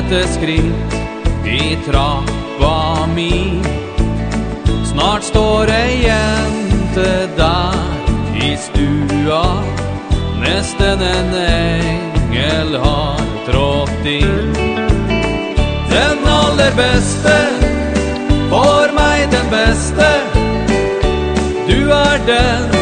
lette skritt I trappa mi. Snart står ei jente der I stua, nesten en engel har trådt inn. Den aller beste, for meg den beste, du den